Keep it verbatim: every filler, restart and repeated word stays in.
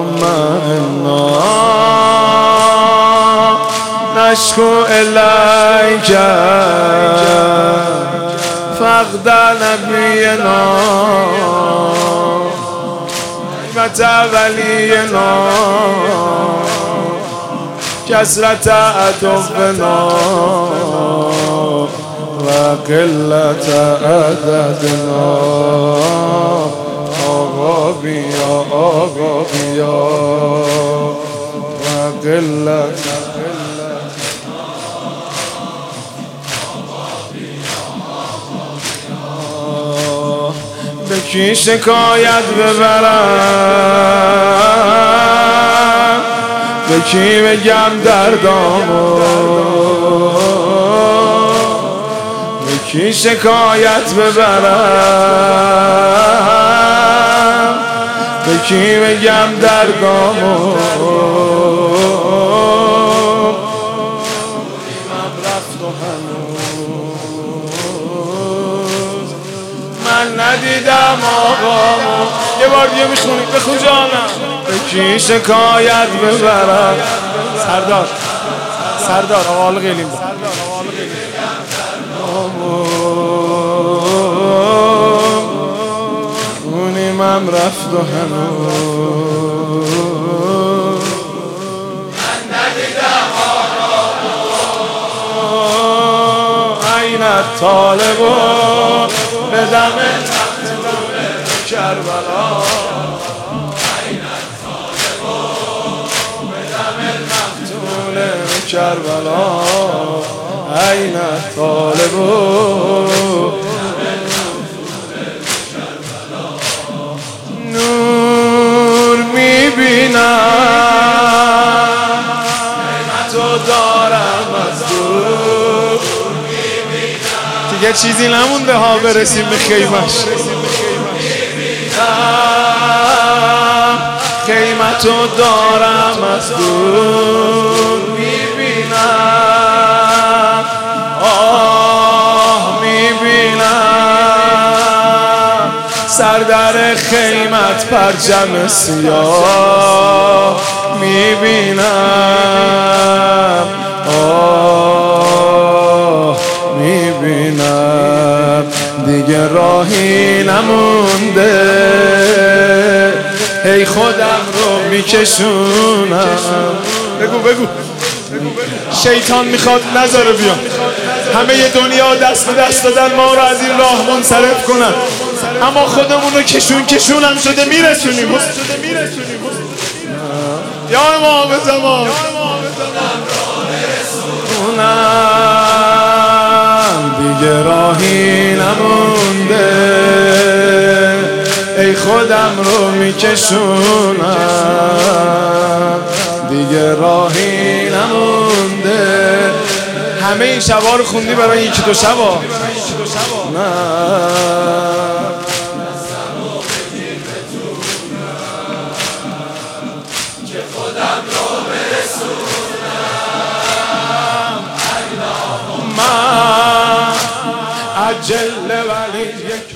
اللهم انا نشكو الیک فقد نبینا غیبت ولینا کثرت عدونا و قلت عددنا. آقا بیا آقا بیا و قلت به کی شکایت ببرم، به کی بگم دردامو، به کی شکایت ببرم، به کی بگم دردامو. من رفت و هنوز من ندیدم آقامو. یه بار دیگه میخونی بخون جانم. به کی شکایت ببرم. سردار سردار آقا قیلیم اونیم هم رفت و هنوز من ندیدم آقامو. این طالبو به دم کربلا، کربلا عین طالب نور میبینم تو دارم از دور. دیگه چیزی نمونده ها برسیم به خیمش. خیمتو دارم از دور میبینم، آه میبینم سر در خیمت پرچم سیاه میبینم، آه میبینم دیگه راهی نمونده، ای خودم رو میکشونم. بگو بگو شیطان میخواد نذاره بیام، همه ی دنیا دست به دست دادن ما رو از این راه منصرف کنن، اما خودمون رو کشون کشونم شده میرسونیم. یا امام زمان دیگه راهی نمونده، ای خودم رو میکشونم دیگه راهی نمونده. همه این شبا رو خوندی برای یکی دو شبا؟ نه که خودم رو برسونم. من عجل ولی